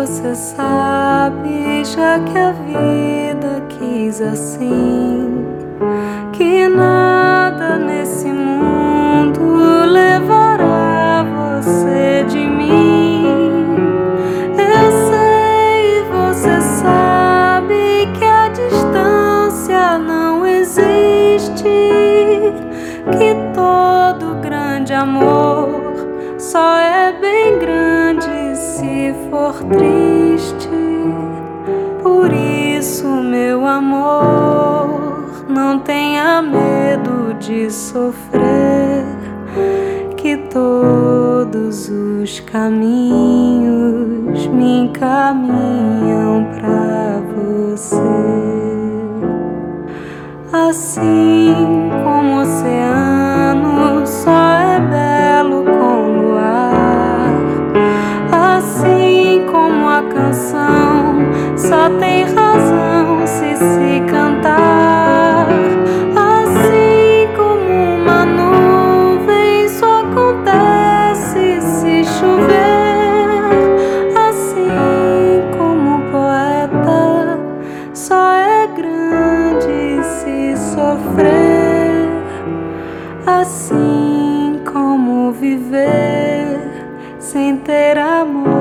você sabe, já que a vida quis assim, que nada nesse mundo levará você de mim. Eu sei, você sabe que a distância não existe, que todo grande amor só é bem grande se for triste. Por isso, meu amor, não tenha medo de sofrer, que todos os caminhos me encaminham pra você. Assim como o oceano só é belo com luar, assim como a canção só tem razão se cantar, assim como uma nuvem só acontece se chover, assim como o poeta só é grande se sofrer, assim como viver sem ter amor